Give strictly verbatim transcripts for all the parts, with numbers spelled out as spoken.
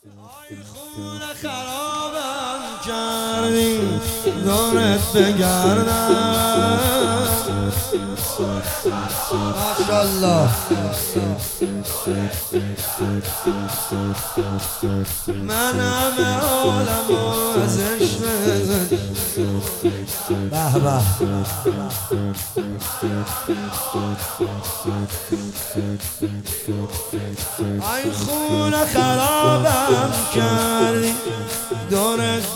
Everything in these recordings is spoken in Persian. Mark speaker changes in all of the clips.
Speaker 1: آی خونه خرابم کردی دورت بگردم ماشالله من همه عالم و از عشق به به آی خونه خرابم کردی دورت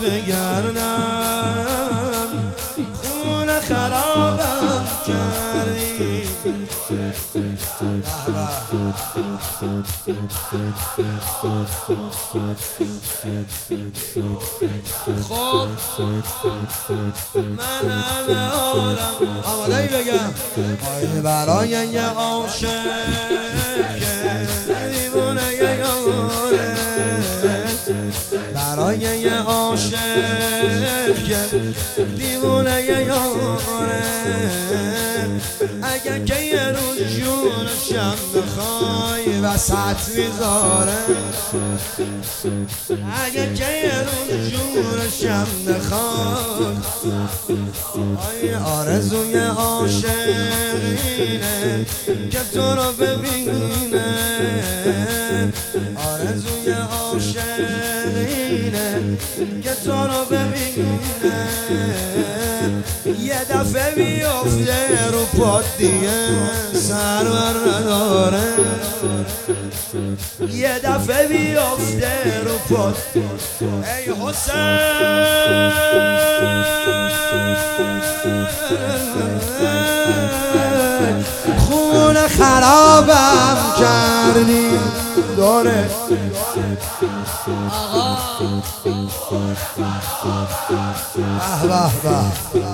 Speaker 1: بگردم خونه خرابم کردی خب من همه عالم آماده بگم آی برای یه عاشق که دیوونه یاره برای یه عاشق که دیوونه یاره اگه که یه روز جونشم بخوای وسط میذاره اگه که یه روز جونشم بخوای آی آرزوی عاشقینه که تو رو ببینه آرزوی عاشقینه که تو رو ببینه یه دفعه بیفته رو پات دیگه سرور نداره یه دفعه بیفته رو پات ای حسین خونه خرابم کردی داره به به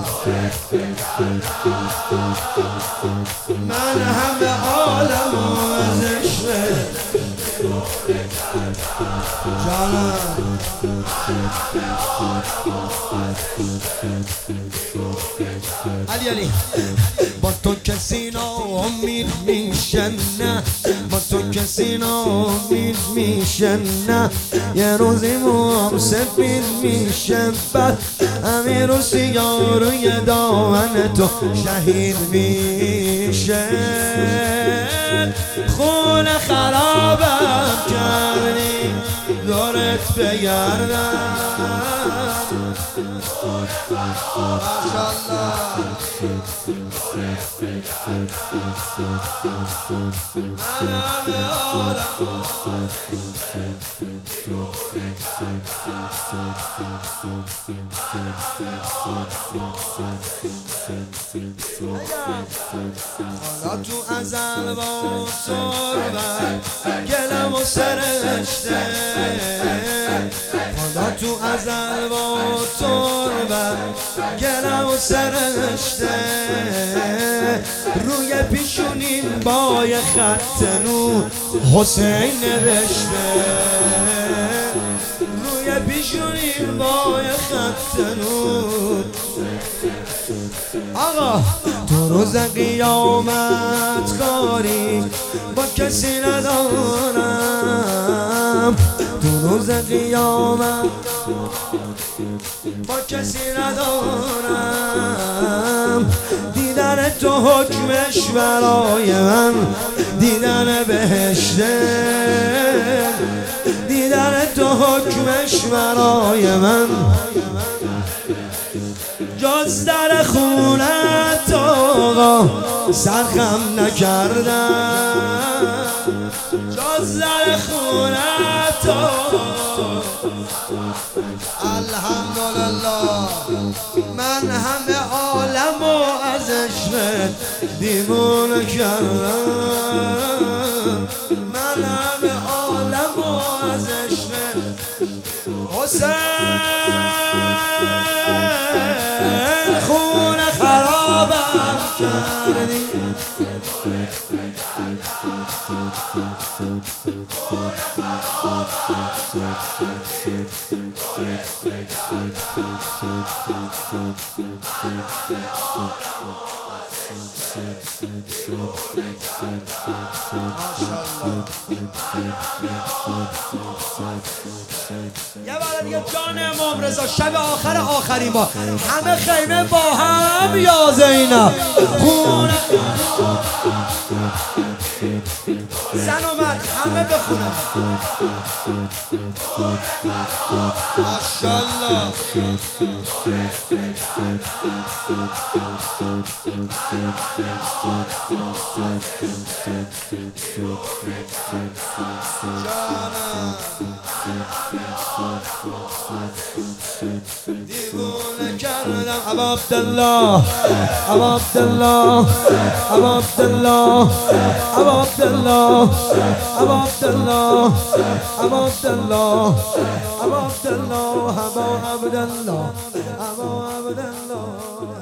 Speaker 1: من همه عالم و از عشق جانم علی علی با تو کسی ناامید میشه نه با تو کسی ناامید میشه نه یه روزی موام سفید میشه بعد همین رو سیگار روی دامن تو شهید میشه خونه خرابم کردی دورت بگردم ماشالله من همه عالم حالا تو ازل با تربت گلم و سرشته حالا تو ازل با تربت گلم و سرشته روی پیشونیم با یه خط نور حسین نوشته روی پیشونیم با یه خط نور آقا تو روز قیامت کاری با کسی ندارم تو روز قیامت با کسی ندارم دیدن تو حکمش برای من دیدن بهشته دیدن تو حکمش برای من جز در خونت آقا سرخم نکردم جز در خونت آقا الحمدلله من همه عالم و از عشق دیوونه کردم من همه عالم و از عشق حسین خونه خرابم کردی یه بار دیگه جان امام رضا شب آخر آخرین بار همه خیمه با هم یا زینب خونه زن و مرد همه بخونم ماشاءالله دیوونه کردم ابا عبدالله ابا عبدالله ابا عبدالله ابا عبدالله ابا عبدالله ابا عبدالله ابا عبدالله ابا عبدالله ابا عبدالله